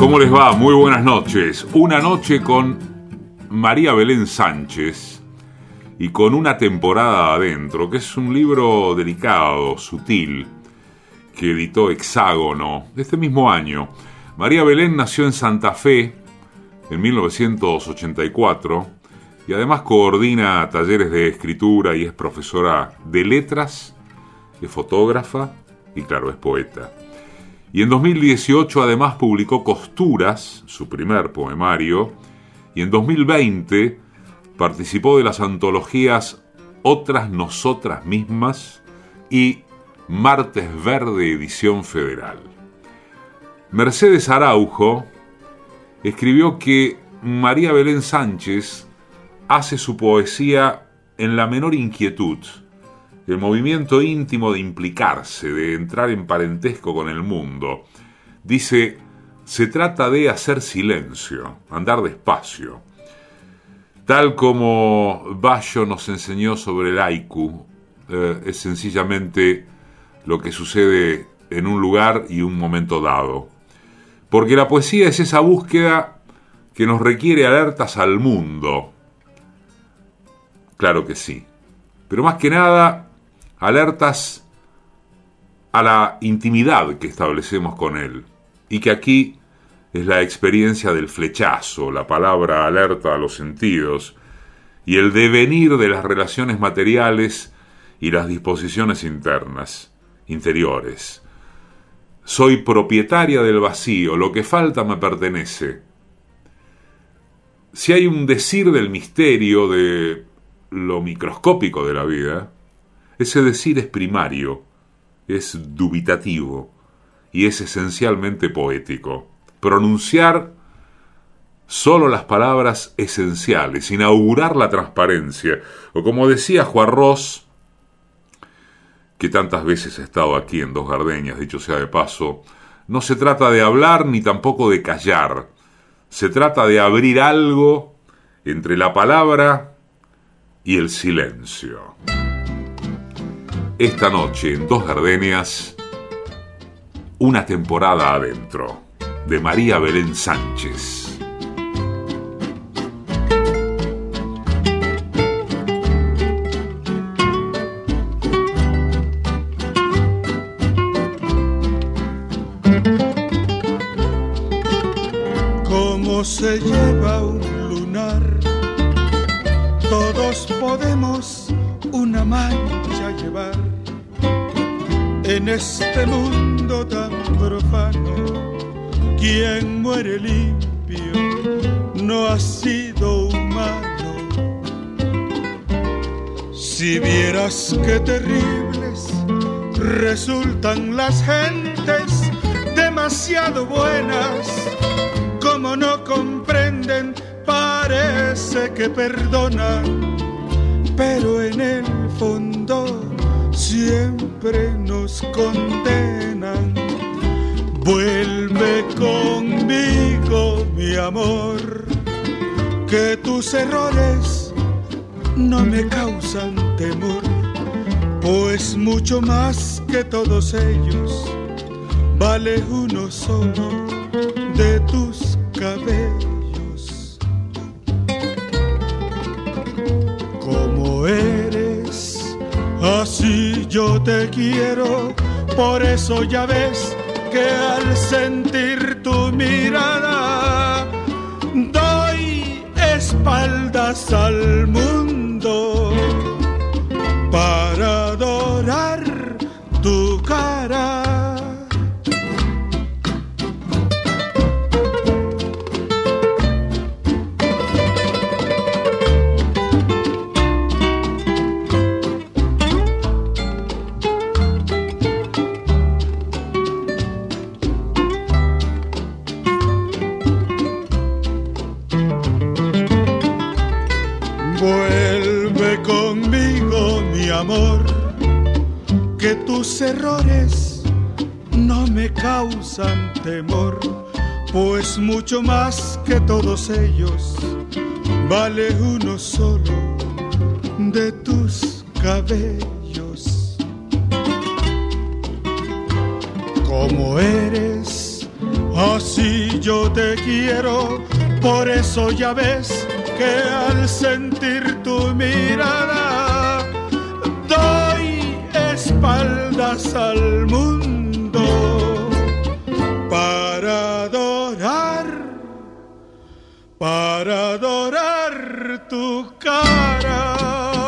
¿Cómo les va? Muy buenas noches. Una noche con María Belén Sánchez y con Una temporada adentro, que es un libro delicado, sutil, que editó Hexágono este mismo año. María Belén nació en Santa Fe en 1984 y además coordina talleres de escritura y es profesora de letras, es fotógrafa y claro, es poeta. Y en 2018 además publicó Costuras, su primer poemario, y en 2020 participó de las antologías Otras Nosotras Mismas y Martes Verde, edición federal. Mercedes Araujo escribió que María Belén Sánchez hace su poesía en la menor inquietud, el movimiento íntimo de implicarse, de entrar en parentesco con el mundo. Dice, se trata de hacer silencio, andar despacio. Tal como Bayo nos enseñó sobre el haiku, es sencillamente lo que sucede en un lugar y un momento dado. Porque la poesía es esa búsqueda que nos requiere alertas al mundo. Claro que sí. Pero más que nada, alertas a la intimidad que establecemos con él. Y que aquí es la experiencia del flechazo, la palabra alerta a los sentidos, y el devenir de las relaciones materiales y las disposiciones interiores. Soy propietaria del vacío, lo que falta me pertenece. Si hay un decir del misterio, de lo microscópico de la vida, ese decir es primario, es dubitativo y es esencialmente poético. Pronunciar solo las palabras esenciales, inaugurar la transparencia, o como decía Juan Ros, que tantas veces ha estado aquí en Dos Gardenias, dicho sea de paso, no se trata de hablar ni tampoco de callar, se trata de abrir algo entre la palabra y el silencio. Esta noche en Dos Gardenias, Una temporada adentro, de María Belén Sánchez. ¿Cómo se lleva un lunar? Todos podemos una mancha llevar en este mundo tan profano. Quien muere limpio no ha sido humano. Si vieras qué terribles resultan las gentes, demasiado buenas, como no comprenden, parece que perdonan, pero en el fondo siempre nos condenan. Vuelve conmigo, mi amor, que tus errores no me causan temor, pues mucho más que todos ellos vale uno solo de tus cabellos. Como eres, así yo te quiero, por eso ya ves que al sentir tu mirada doy espaldas al mundo para adorar tu cara. Amor, que tus errores no me causan temor, pues mucho más que todos ellos vale uno solo de tus cabellos. Como eres, Así yo te quiero, por eso ya ves que al sentir tu mirada doy espaldas al mundo para adorar tu cara.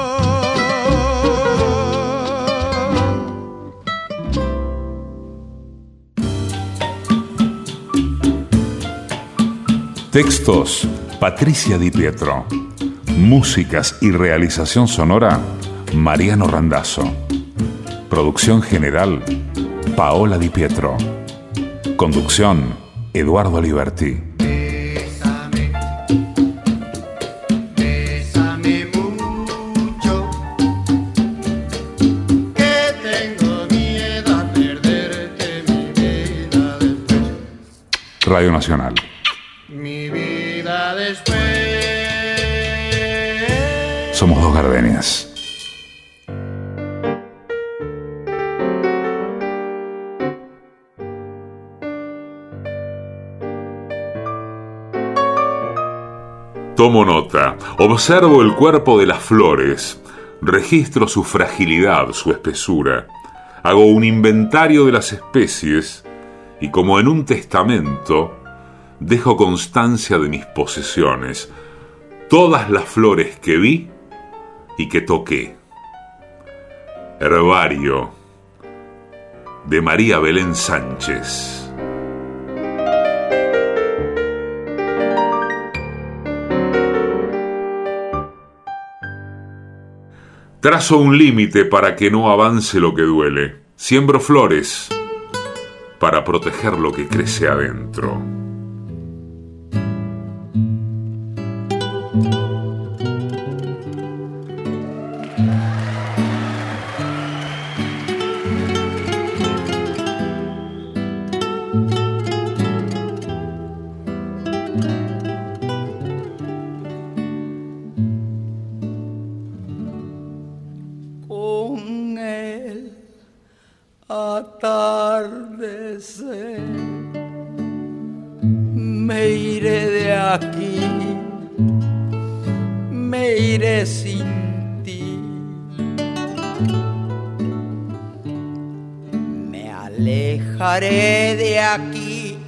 Textos: Patricia Di Pietro. Músicas y realización sonora: Mariano Randazzo. Producción general: Paola Di Pietro. Conducción: Eduardo Liberti. Bésame, bésame mucho, que tengo miedo a perderte mi vida después. Radio Nacional. Mi vida después. Somos dos gardenias. Tomo nota, observo el cuerpo de las flores, registro su fragilidad, su espesura, hago un inventario de las especies y, como en un testamento, dejo constancia de mis posesiones, todas las flores que vi y que toqué. Herbario de María Belén Sánchez. Trazo un límite para que no avance lo que duele. Siembro flores para proteger lo que crece adentro. Con el atardecer me iré de aquí, me iré sin ti, me alejaré de aquí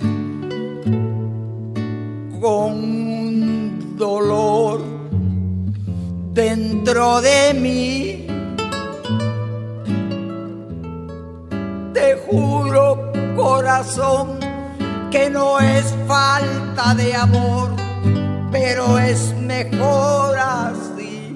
con un dolor dentro de mí. Te juro, corazón, que no es falta de amor, pero es mejor así.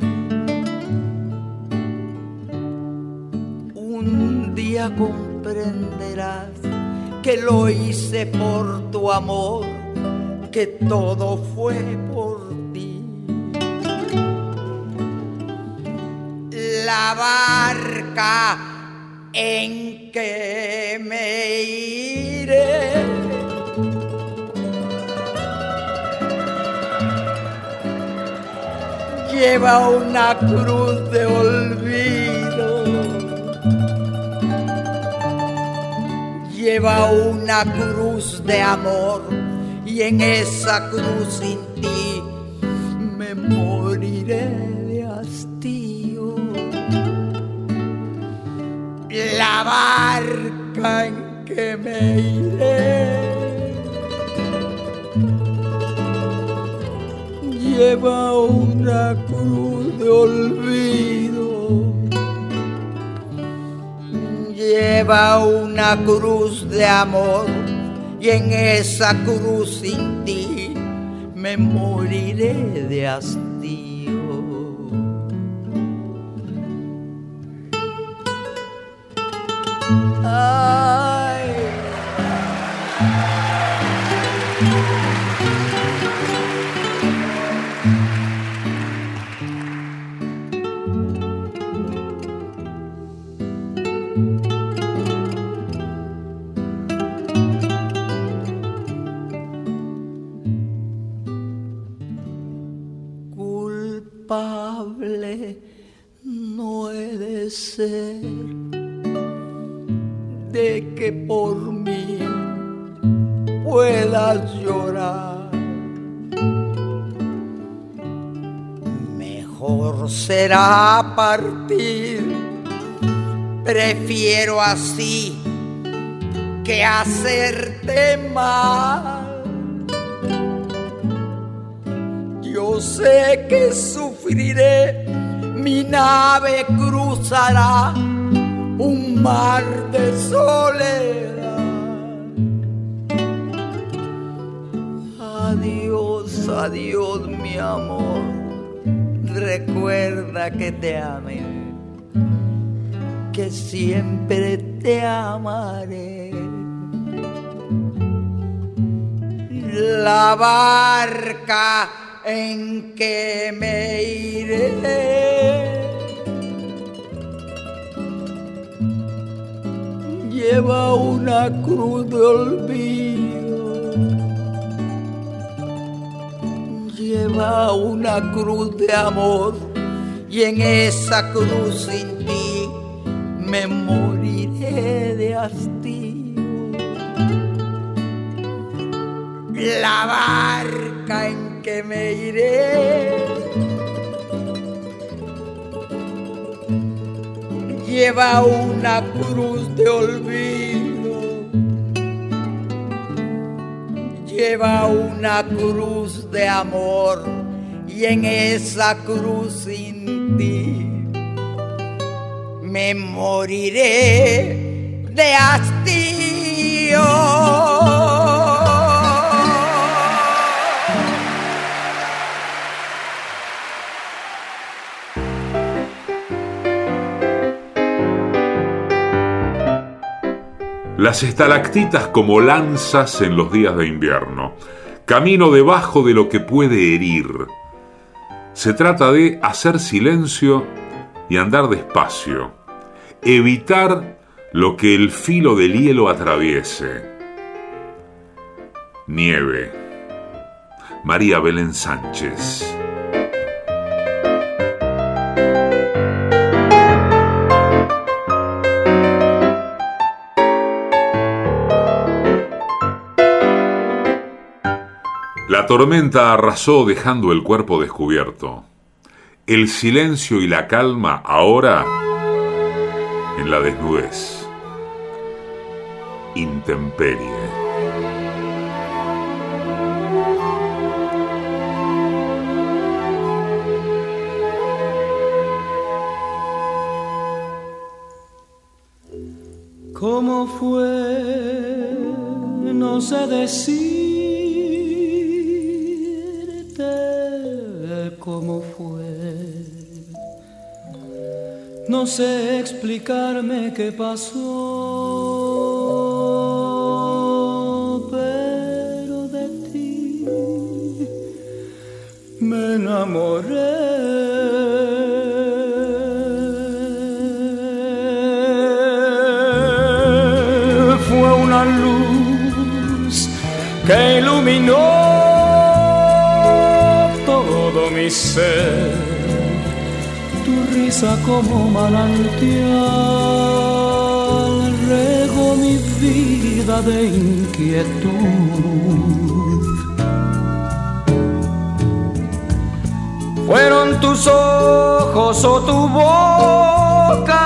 Un día comprenderás que lo hice por tu amor, que todo fue por ti. La barca en que me iré lleva una cruz de olvido, lleva una cruz de amor, y en esa cruz sin ti me moriré de hastío. La barca en que me iré lleva una cruz de olvido, lleva una cruz de amor, y en esa cruz sin ti me moriré de hastío. Ay. Culpable no he de ser de que por mí puedas llorar. Mejor será partir, prefiero así que hacerte mal. Yo sé que sufriré, mi nave cruzará un mar de soledad. Adiós, adiós, mi amor, recuerda que te amé, que siempre te amaré. La barca en que me iré lleva una cruz de olvido, lleva una cruz de amor, y en esa cruz sin ti me moriré de hastío. La barca en que me iré lleva una cruz de olvido, lleva una cruz de amor, y en esa cruz sin ti me moriré de hastío. Las estalactitas como lanzas en los días de invierno. Camino debajo de lo que puede herir. Se trata de hacer silencio y andar despacio. Evitar lo que el filo del hielo atraviese. Nieve. María Belén Sánchez. La tormenta arrasó dejando el cuerpo descubierto. El silencio y la calma ahora en la desnudez. Intemperie. ¿Cómo fue? No sé decirte cómo fue. No sé explicarme qué pasó, pero de ti me enamoré. Fue una luz que iluminó todo mi ser, tu risa como manantial regó mi vida de inquietud. Fueron tus ojos o tu boca,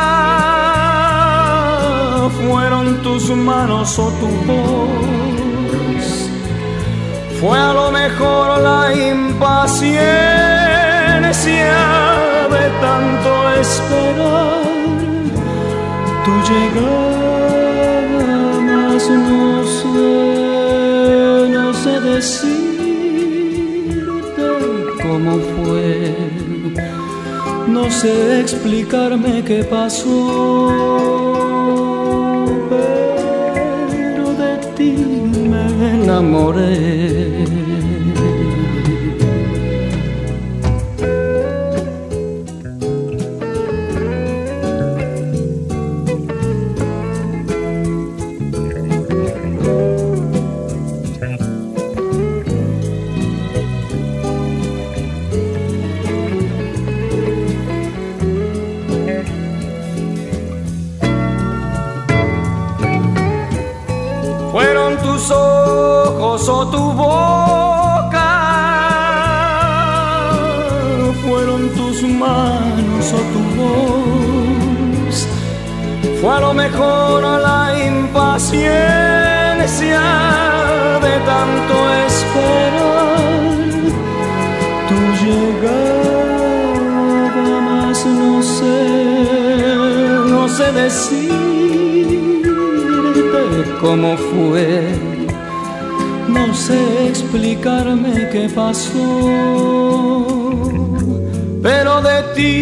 fueron tus manos o tu voz, fue a lo mejor la impaciencia de tanto esperar tu llegada, mas no sé decirte cómo fue, no sé explicarme qué pasó, pero de ti me enamoré. labios o tu boca, fueron tus manos o tu voz, fue a lo mejor la impaciencia de tanto esperar tu llegada, mas no sé decirte cómo fue, no sé explicarme qué pasó, pero de ti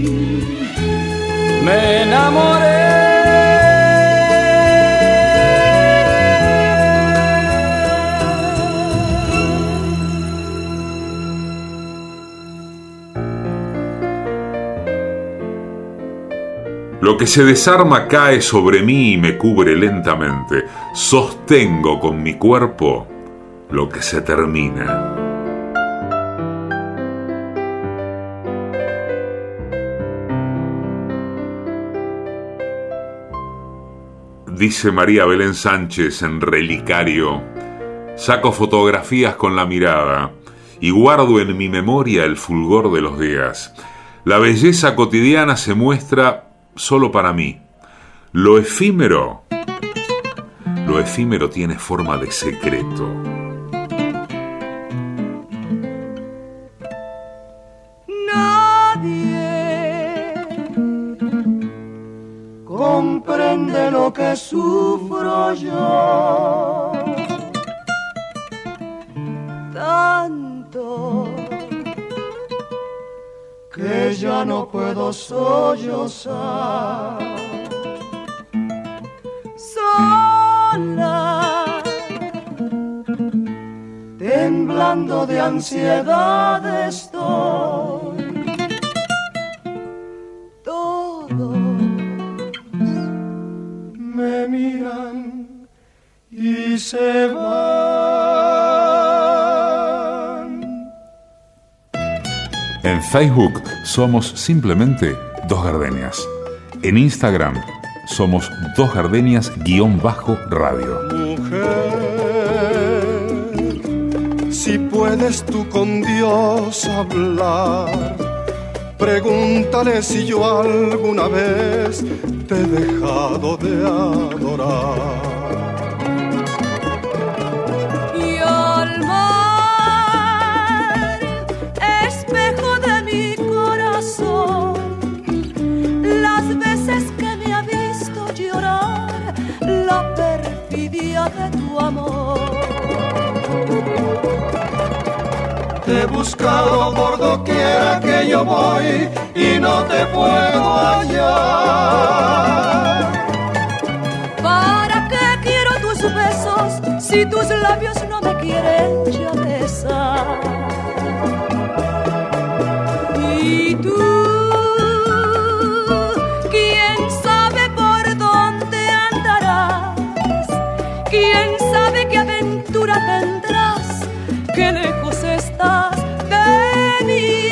me enamoré. Lo que se desarma cae sobre mí y me cubre lentamente. Sostengo con mi cuerpo lo que se termina. Dice María Belén Sánchez en Relicario: saco fotografías con la mirada y guardo en mi memoria el fulgor de los días. La belleza cotidiana se muestra solo para mí. Lo efímero tiene forma de secreto. Nadie comprende lo que sufro yo, tanto que ya no puedo sollozar. Sola, temblando de ansiedad estoy. Todos me miran y se van. En Facebook somos simplemente Dos Gardenias. En Instagram somos Dos Gardenias_radio. Mujer, si puedes tú con Dios hablar, pregúntale si yo alguna vez te he dejado de adorar. De tu amor, te he buscado por doquiera que yo voy y no te puedo hallar. ¿Para qué quiero tus besos si tus labios no me quieren ya besar? Y tú, ¿quién sabe qué aventura tendrás? Qué lejos estás de mí.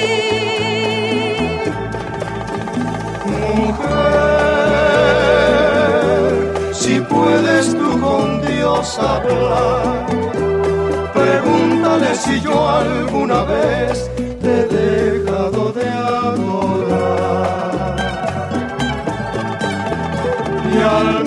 Mujer, si puedes tú con Dios hablar, pregúntale si yo alguna vez te he dejado de adorar. Y al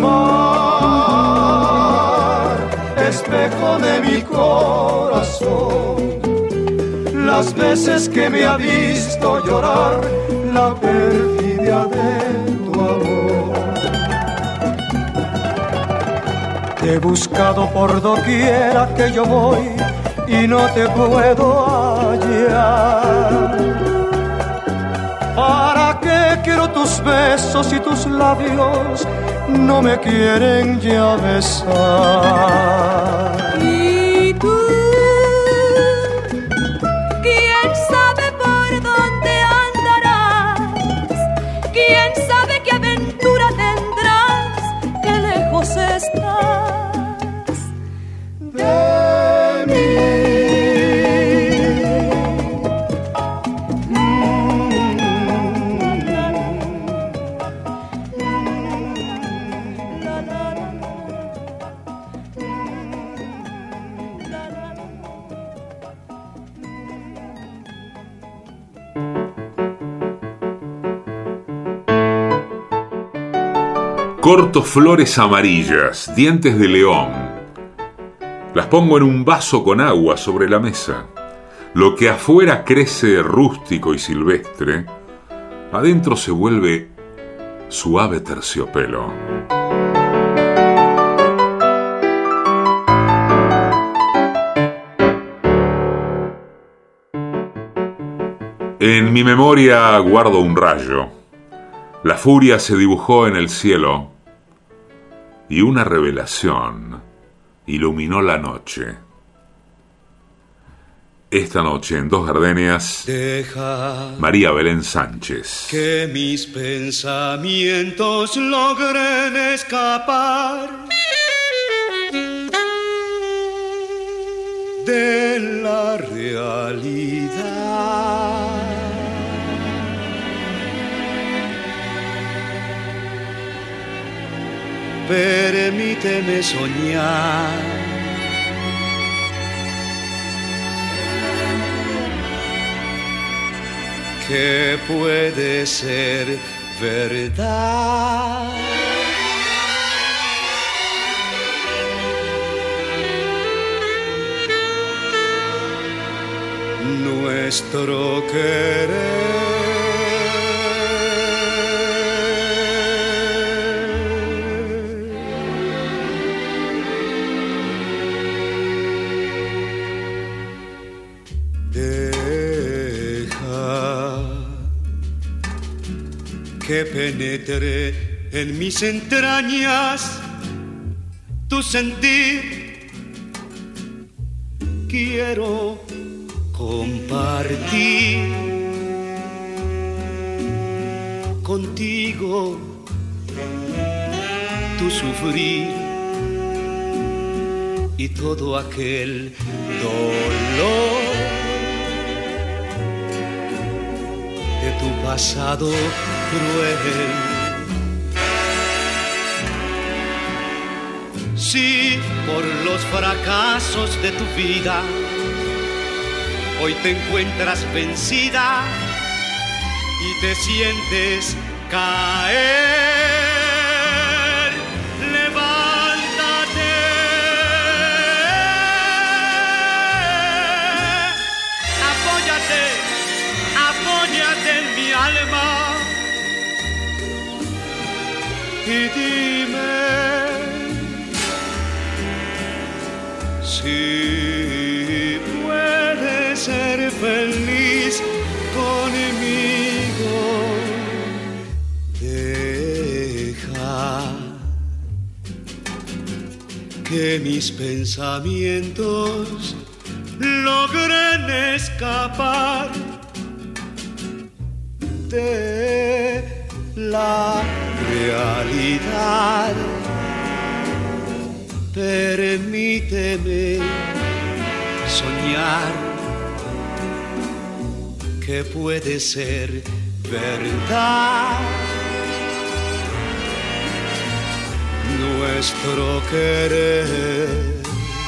mar, espejo de mi corazón, las veces que me ha visto llorar la perfidia de tu amor. Te he buscado por doquiera que yo voy y no te puedo hallar. ¿Para qué quiero tus besos y tus labios no me quieren ya besar? Y tú, ¿quién sabe por dónde andarás? ¿Quién sabe qué aventura tendrás? Qué lejos estás de mí. Corto flores amarillas, dientes de león. Las pongo en un vaso con agua sobre la mesa. Lo que afuera crece rústico y silvestre, adentro se vuelve suave terciopelo. En mi memoria guardo un rayo. La furia se dibujó en el cielo y una revelación iluminó la noche. Esta noche en Dos Gardenias, Deja María Belén Sánchez. que mis pensamientos logren escapar de la realidad. Permíteme soñar que puede ser verdad. Nuestro querer. Que penetre en mis entrañas tu sentir. Quiero compartir contigo tu sufrir y todo aquel dolor de tu pasado cruel. Si por los fracasos de tu vida hoy te encuentras vencida y te sientes caer, levántate, apóyate en mi alma y dime si puedes ser feliz conmigo. Deja que mis pensamientos logren escapar de la realidad. Permíteme soñar que puede ser verdad. Nuestro querer.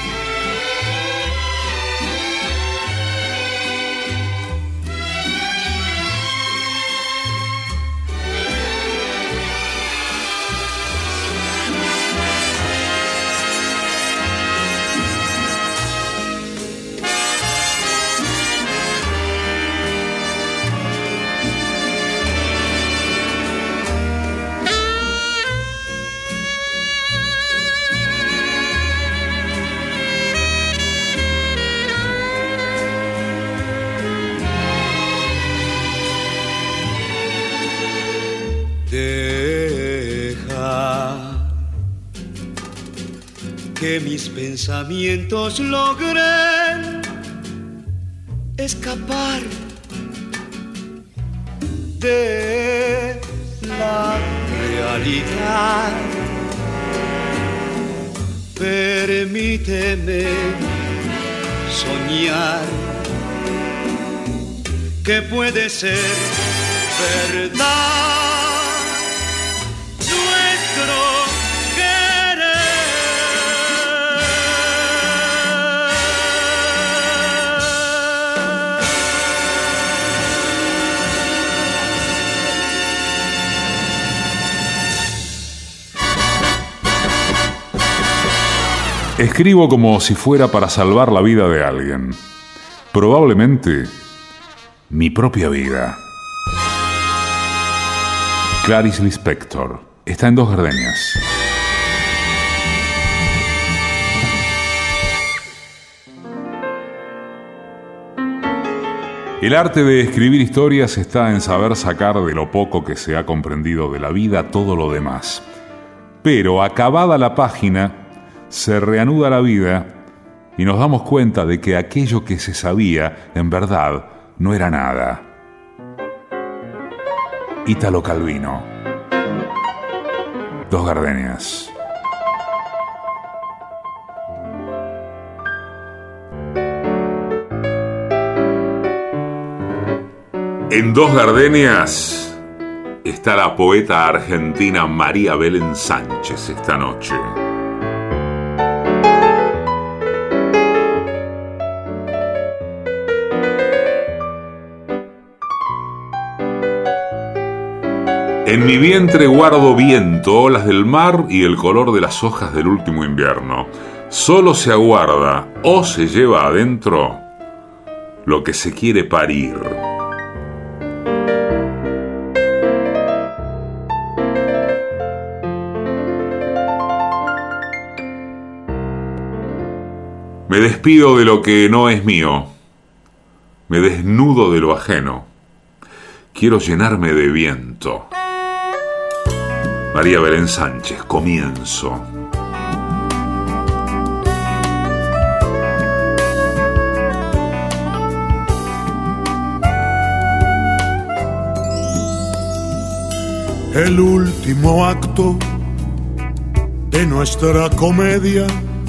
Que mis pensamientos logren escapar de la realidad. Permíteme soñar que puede ser verdad. Escribo como si fuera para salvar la vida de alguien. Probablemente mi propia vida. Clarice Lispector está en Dos Gardenias. El arte de escribir historias está en saber sacar de lo poco que se ha comprendido de la vida todo lo demás. Pero acabada la página, se reanuda la vida y nos damos cuenta de que aquello que se sabía, en verdad, no era nada. Ítalo Calvino. Dos Gardenias. En Dos Gardenias está la poeta argentina María Belén Sánchez esta noche. En mi vientre guardo viento, olas del mar y el color de las hojas del último invierno. Solo se aguarda o se lleva adentro lo que se quiere parir. Me despido de lo que no es mío. Me desnudo de lo ajeno. Quiero llenarme de viento. María Belén Sánchez, comienzo. El último acto de nuestra comedia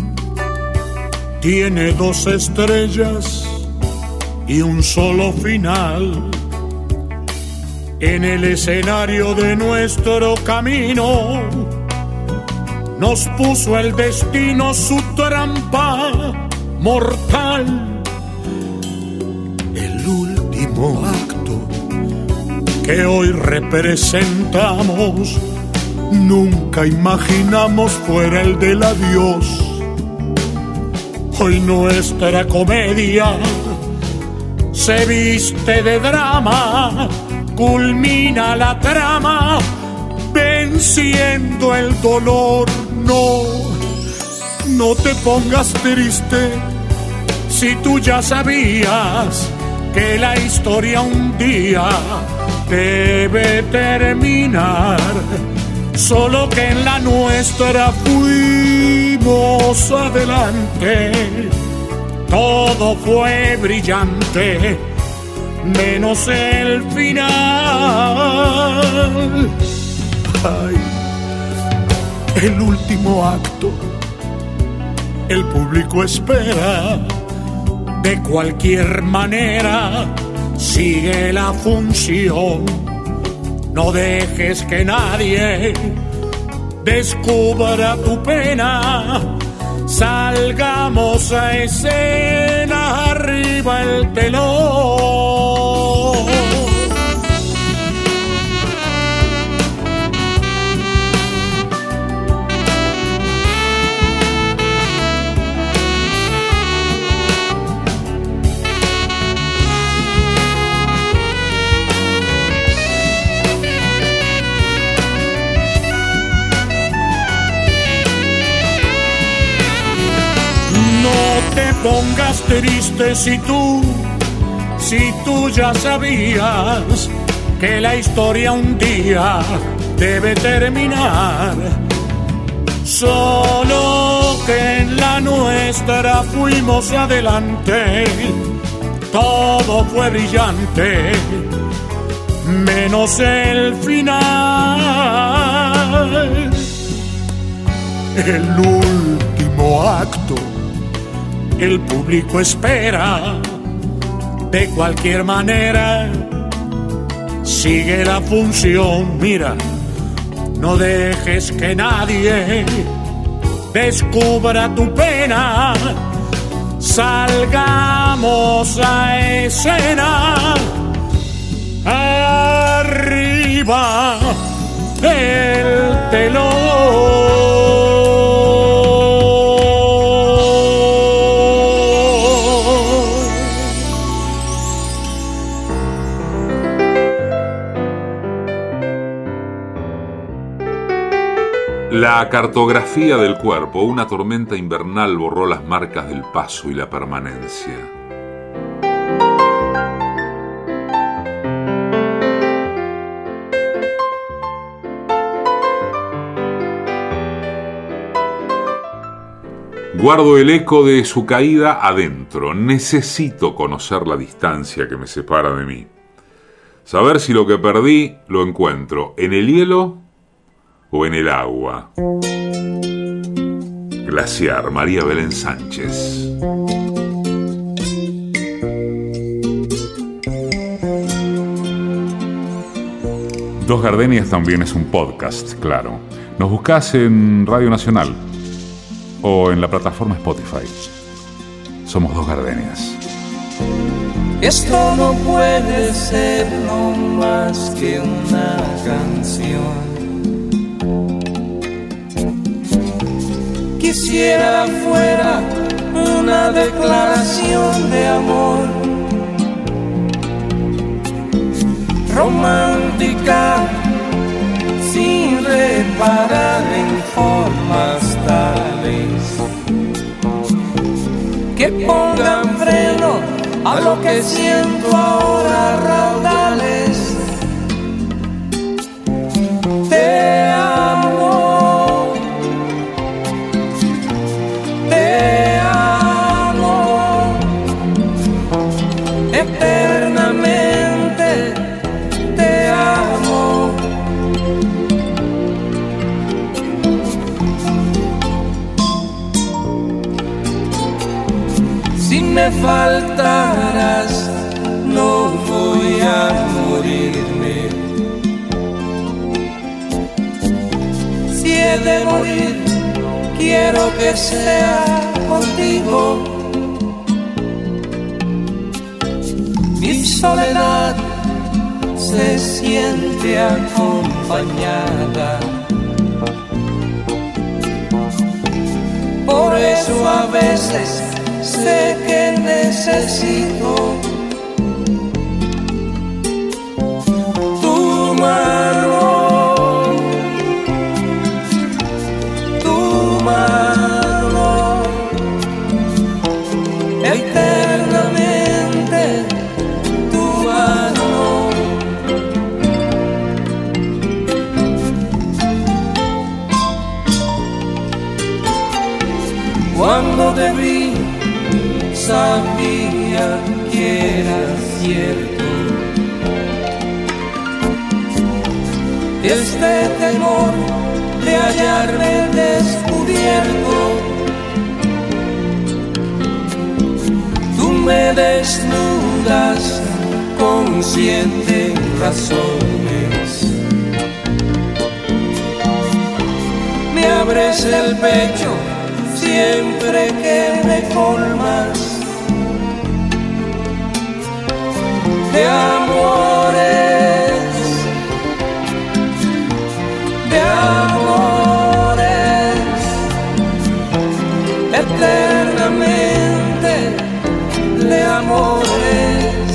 tiene 2 estrellas y un solo final. En el escenario de nuestro camino nos puso el destino su trampa mortal. El último acto que hoy representamos nunca imaginamos fuera el del adiós. Hoy nuestra comedia se viste de drama, culmina la trama, venciendo el dolor. No te pongas triste si tú ya sabías que la historia un día debe terminar. Solo que en la nuestra fuimos adelante, todo fue brillante, menos el final. Ay, el último acto, el público espera. De cualquier manera, sigue la función. No dejes que nadie descubra tu pena. Salgamos a escena, arriba el telón. No te pongas triste si tú ya sabías que la historia un día debe terminar. Solo que en la nuestra fuimos adelante, todo fue brillante, menos el final. El último acto, el público espera. De cualquier manera, sigue la función. Mira, no dejes que nadie descubra tu pena. Salgamos a escena, arriba el telón. la cartografía del cuerpo, una tormenta invernal borró las marcas del paso y la permanencia. Guardo el eco de su caída adentro. Necesito conocer la distancia que me separa de mí. Saber si lo que perdí lo encuentro en el hielo o en el agua. Glaciar, María Belén Sánchez. Dos Gardenias también es un podcast, claro. Nos buscás en Radio Nacional o en la plataforma Spotify. Somos Dos Gardenias. Esto no puede ser no más que una canción. Quisiera fuera una declaración de amor, romántica, sin reparar en formas tales que pongan freno a lo que siento ahora, raudales. Te amo, te amo, eternamente te amo. Si me faltaras, no voy a morirme. Si he de morir, quiero que sea contigo. Mi soledad se siente acompañada. Por eso a veces sé que necesito tu mano, tu mano, eternamente tu mano. Cuando te vi, sabía que era cierto. Este temor de hallarme descubierto, tú me desnudas con 7 razones. Me abres el pecho siempre que me colmas de amores, de amores, eternamente de amores.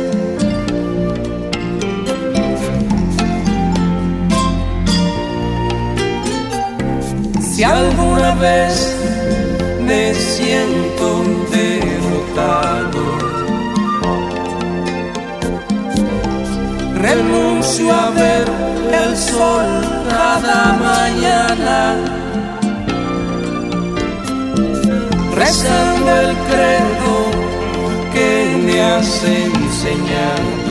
Si alguna vez me siento derrotado, renuncio a ver el sol cada mañana, rezando el credo que me has enseñado.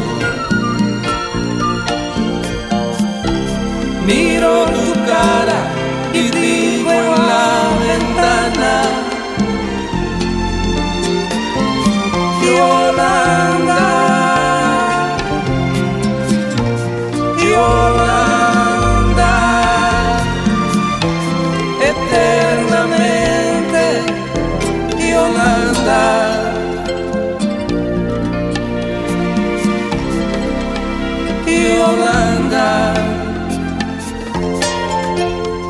Miro tu cara y digo en la ventana: Yolanda, Yolanda, eternamente Yolanda. Yolanda,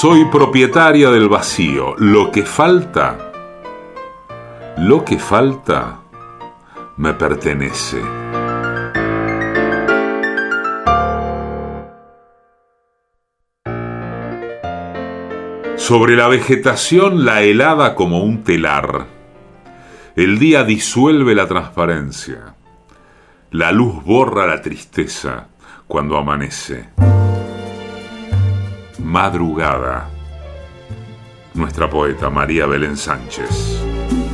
Soy propietaria del vacío. Lo que falta me pertenece. Sobre la vegetación la helada como un telar. El día disuelve la transparencia. La luz borra la tristeza cuando amanece. Madrugada. Nuestra poeta María Belén Sánchez.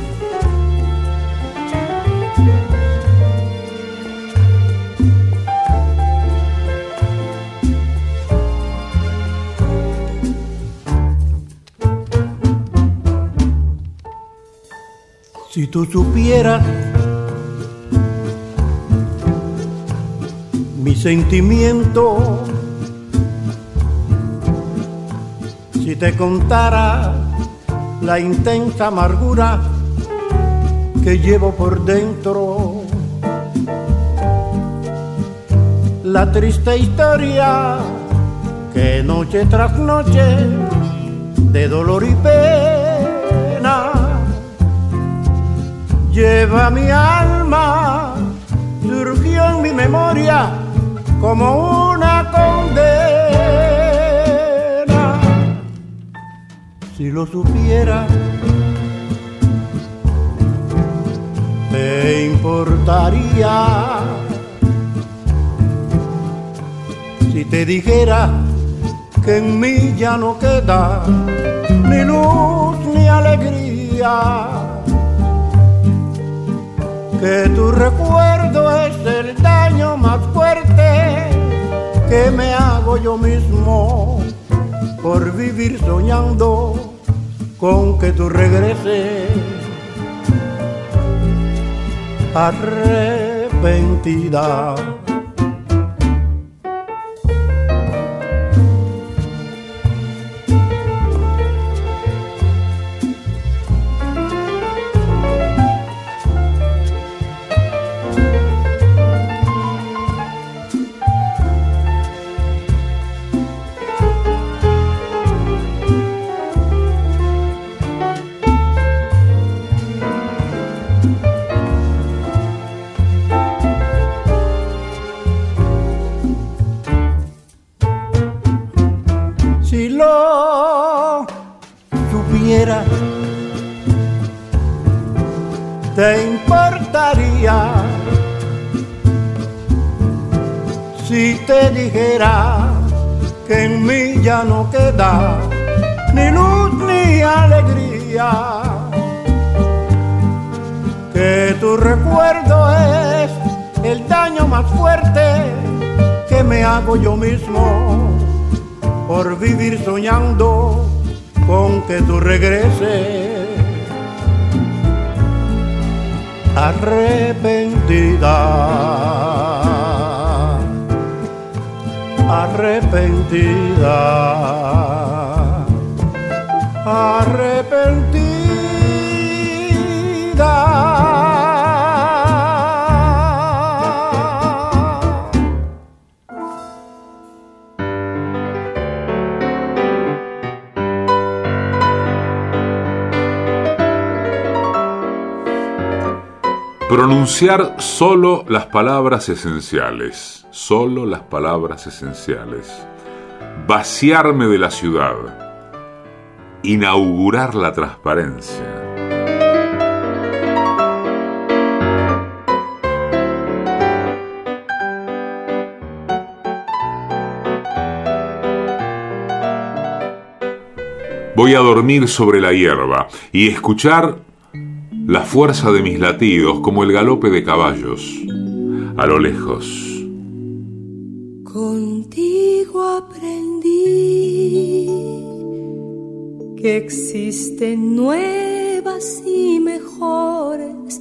Si tú supieras mi sentimiento, si te contara la intensa amargura que llevo por dentro, la triste historia que noche tras noche de dolor y pena lleva mi alma, surgió en mi memoria como una condena. Si lo supiera, te importaría si te dijera que en mí ya no queda ni luz ni alegría, que tu recuerdo es el daño más fuerte que me hago yo mismo por vivir soñando con que tú regreses arrepentida. Si lo supiera, te importaría si te dijera que en mí ya no queda ni luz ni alegría, que tu recuerdo es el daño más fuerte que me hago yo mismo por vivir soñando con que tú regreses arrepentida, arrepentida, arrepentida. Pronunciar solo las palabras esenciales, solo las palabras esenciales. Vaciarme de la ciudad. Inaugurar la transparencia. Voy a dormir sobre la hierba y escuchar la fuerza de mis latidos como el galope de caballos a lo lejos. Contigo aprendí que existen nuevas y mejores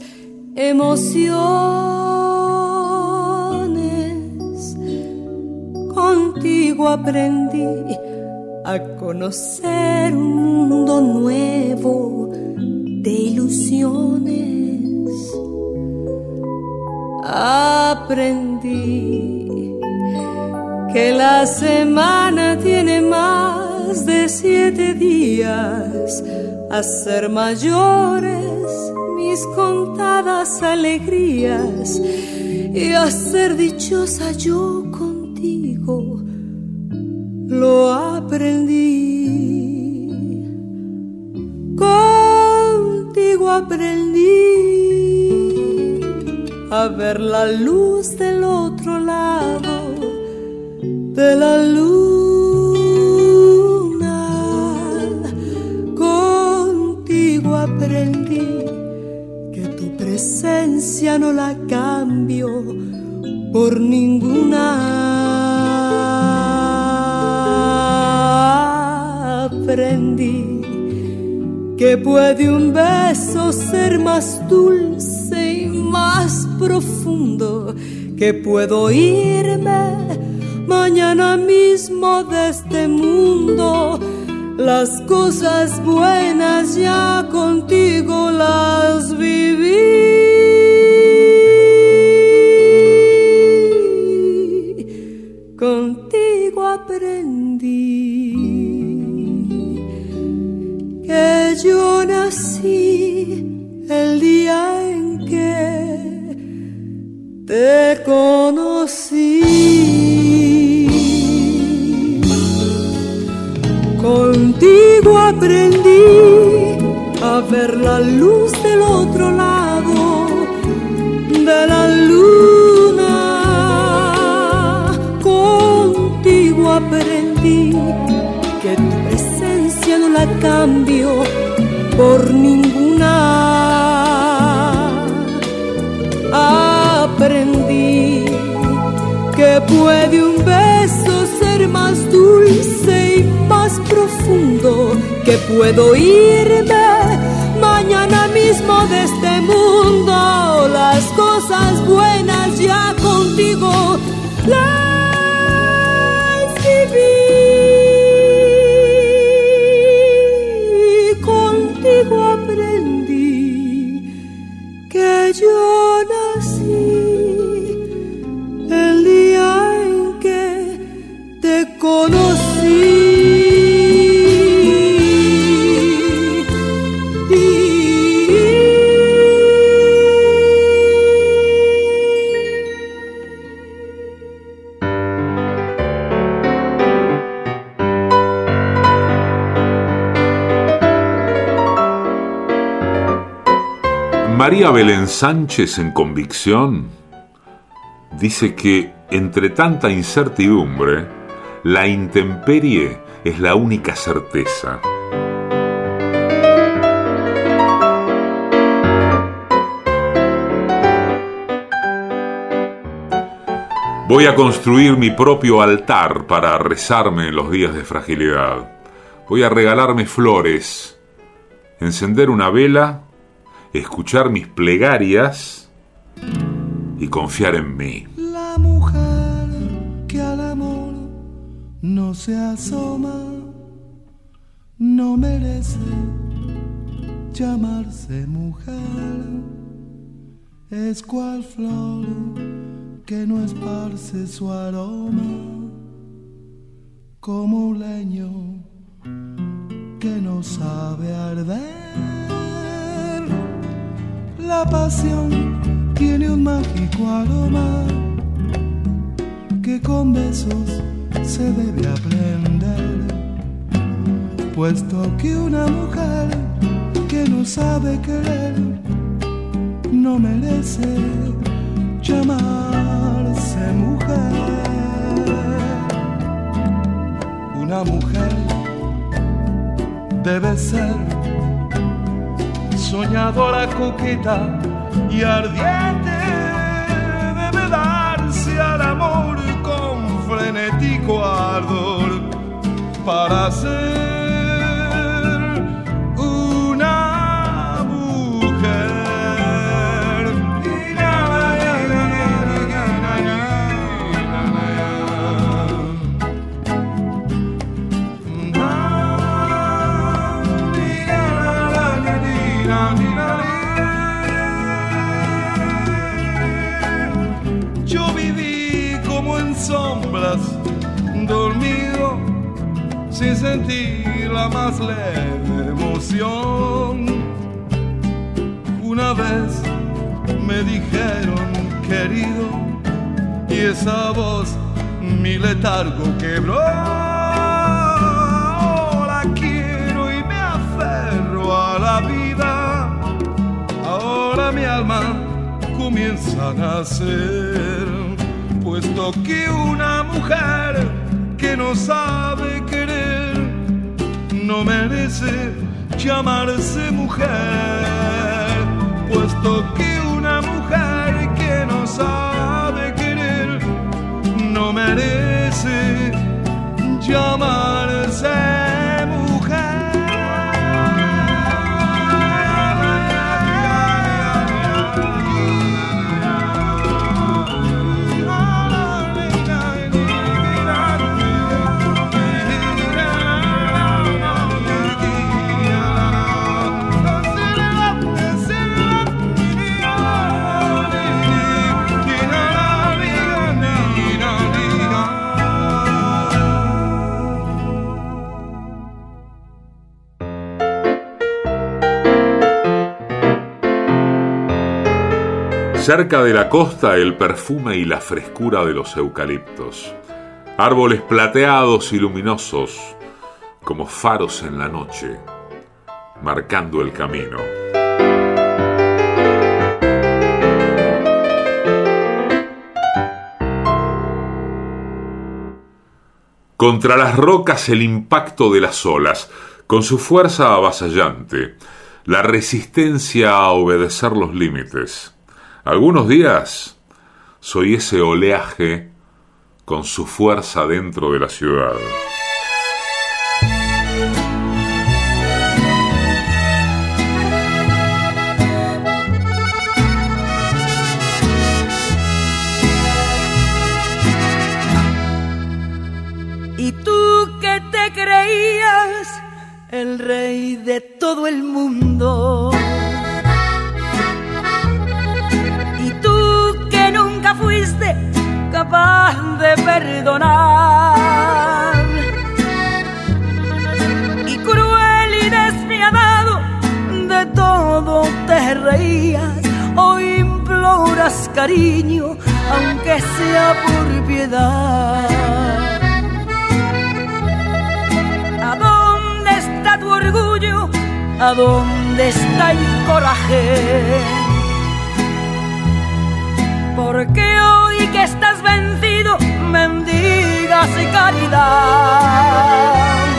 emociones. Contigo aprendí a conocer un mundo nuevo de ilusiones. Aprendí que la semana tiene más más de 7 días a ser mayores mis contadas alegrías y a ser dichosa yo contigo lo aprendí. Contigo aprendí a ver la luz del otro lado de la luna. Contigo aprendí que tu presencia no la cambio por ninguna. Aprendí que puede un beso ser más dulce y más profundo, que puedo irme mañana mismo de este mundo. Las cosas buenas ya contigo las viví. Contigo aprendí que yo nací el día en que te conocí. Contigo aprendí a ver la luz del otro lado de la luna. Contigo aprendí que tu presencia no la cambio por ninguna. Aprendí que puede un beso ser más dulce y más profundo, que puedo irme mañana mismo de este mundo. Las cosas buenas ya contigo las viví. Contigo aprendí que yo nací el día en que te conocí. María Belén Sánchez, en Convicción, dice que entre tanta incertidumbre, la intemperie es la única certeza. Voy a construir mi propio altar para rezarme en los días de fragilidad. Voy a regalarme flores, encender una vela, escuchar mis plegarias y confiar en mí. La mujer que al amor no se asoma no merece llamarse mujer. Es cual flor que no esparce su aroma, como un leño que no sabe arder. La pasión tiene un mágico aroma que con besos se debe aprender, puesto que una mujer que no sabe querer no merece llamarse mujer. Una mujer debe ser soñadora, coqueta y ardiente, debe darse al amor con frenético ardor para ser una mujer. Yo viví como en sombras, dormido, sin sentir la más leve emoción. Una vez me dijeron querido, y esa voz mi letargo quebró. La quiero y me aferro a la vida. Ahora mi alma comienza a nacer, puesto que una mujer que no sabe querer no merece llamarse mujer, puesto que una mujer que no sabe querer no merece llamarse mujer. Cerca de la costa, el perfume y la frescura de los eucaliptos. Árboles plateados y luminosos, como faros en la noche, marcando el camino. Contra las rocas el impacto de las olas, con su fuerza avasallante, la resistencia a obedecer los límites. Algunos días soy ese oleaje con su fuerza dentro de la ciudad. Y tú que te creías el rey de todo el mundo, fuiste capaz de perdonar, y cruel y despiadado de todo te reías. Hoy imploras cariño, aunque sea por piedad. ¿A dónde está tu orgullo? ¿A dónde está el coraje? Porque hoy que estás vencido, mendigas y caridad.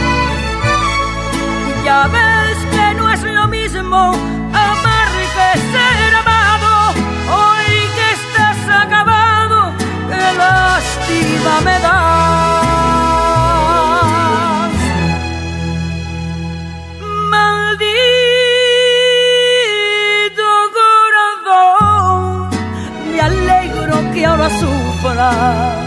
Ya ves que no es lo mismo amar que ser amado. Hoy que estás acabado, qué lástima me das. Maldito que ahora sufras,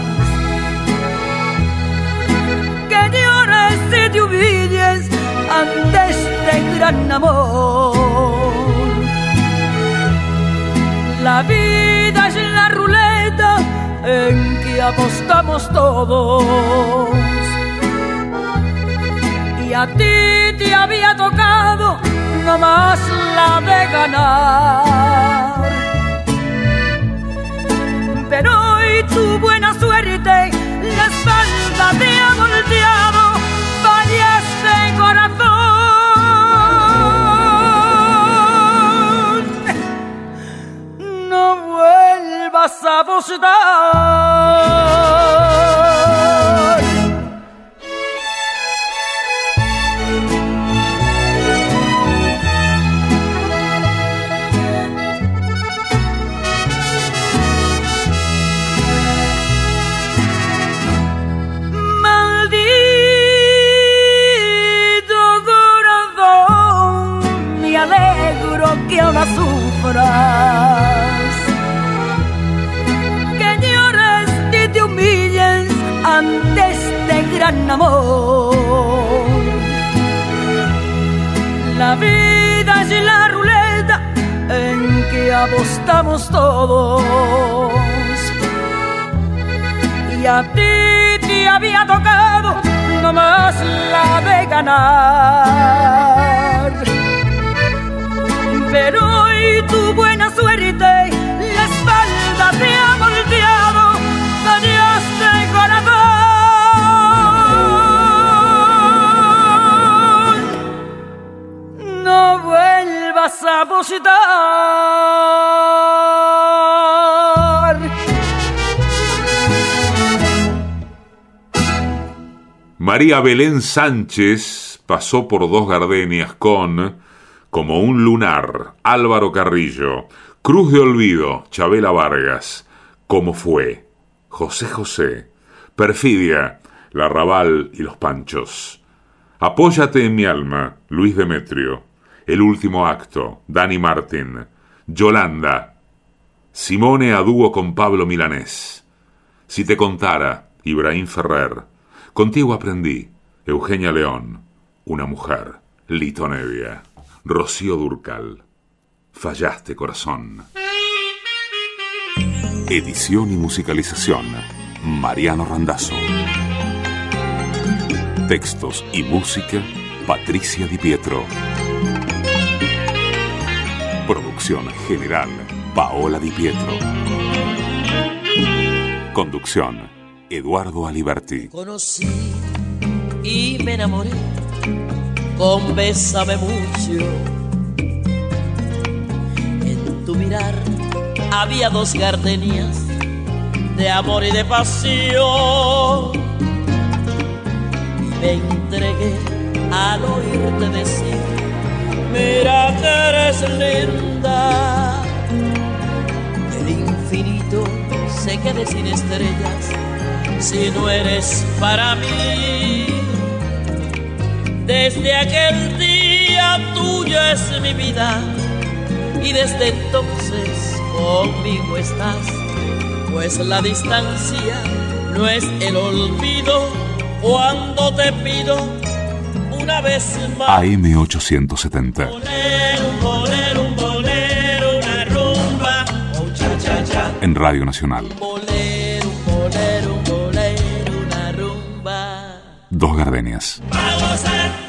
que llores y te humilles ante este gran amor. La vida es la ruleta en que apostamos todos, y a ti te había tocado nomás la de ganar. Pero hoy tu buena suerte la espalda te ha volteado. Fallaste, corazón, no vuelvas a apostar. Que ahora sufras, que llores y te humilles ante este gran amor. La vida es la ruleta en que apostamos todos, y a ti te había tocado tengo más la de ganar. Pero hoy tu buena suerte la espalda te ha volteado, fallaste corazón. No vuelvas a apostar. María Belén Sánchez pasó por Dos Gardenias con Como un lunar, Álvaro Carrillo, Cruz de Olvido, Chabela Vargas, Cómo fue, José José, Perfidia, La Arrabal y los Panchos, Apóyate en mi alma, Luis Demetrio, El último acto, Dani Martín, Yolanda, Simone a dúo con Pablo Milanés, Si te contara, Ibrahim Ferrer, Contigo aprendí, Eugenia León, Una mujer, Lito Nevia, Rocío Dúrcal, Fallaste corazón. Edición y musicalización, Mariano Randazzo. Textos y música, Patricia Di Pietro. Producción general, Paola Di Pietro. Conducción, Eduardo Aliberti. Conocí y me enamoré con Bésame mucho. En tu mirar había dos gardenias de amor y de pasión. Y me entregué al oírte decir: mira que eres linda. El infinito se quede sin estrellas si no eres para mí. Desde aquel día tuya es mi vida y desde entonces conmigo estás, pues la distancia no es el olvido cuando te pido una vez más. AM870. Un bolero, una rumba, oh, cha, cha, cha. En Radio Nacional. Un bolero, una rumba. Dos Gardenias. Vamos a